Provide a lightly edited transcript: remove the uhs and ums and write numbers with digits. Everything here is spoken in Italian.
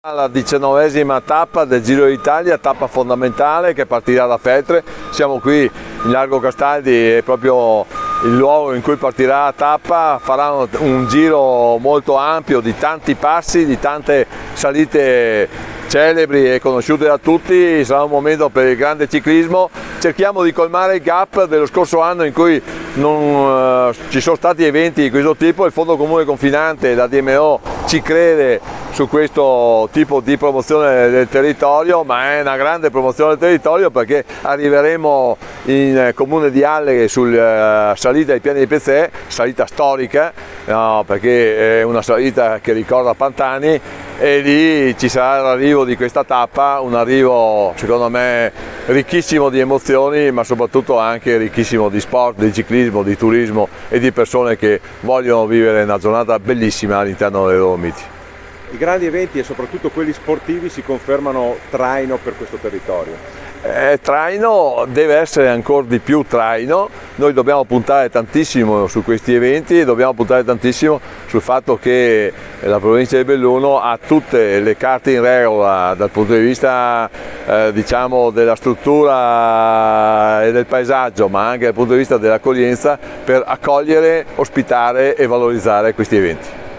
La 19ª tappa del Giro d'Italia, tappa fondamentale che partirà da Feltre. Siamo qui in Largo Castaldi, è proprio il luogo in cui partirà la tappa. Farà un giro molto ampio di tanti passi, di tante salite celebri e conosciute da tutti. Sarà un momento per il grande ciclismo. Cerchiamo di colmare il gap dello scorso anno in cui non ci sono stati eventi di questo tipo. Il Fondo Comune Confinante, la DMO, ci crede su questo tipo di promozione del territorio, ma è una grande promozione del territorio perché arriveremo in comune di Alleghe sulla salita ai Piani di Pezzè, salita storica, no, perché è una salita che ricorda Pantani, e lì ci sarà l'arrivo di questa tappa, un arrivo secondo me ricchissimo di emozioni, ma soprattutto anche ricchissimo di sport, di ciclismo, di turismo e di persone che vogliono vivere una giornata bellissima all'interno delle Dolomiti. I grandi eventi e soprattutto quelli sportivi si confermano traino per questo territorio. Traino, deve essere ancora di più traino. Noi dobbiamo puntare tantissimo su questi eventi, dobbiamo puntare tantissimo sul fatto che la provincia di Belluno ha tutte le carte in regola dal punto di vista diciamo della struttura e del paesaggio, ma anche dal punto di vista dell'accoglienza, per accogliere, ospitare e valorizzare questi eventi.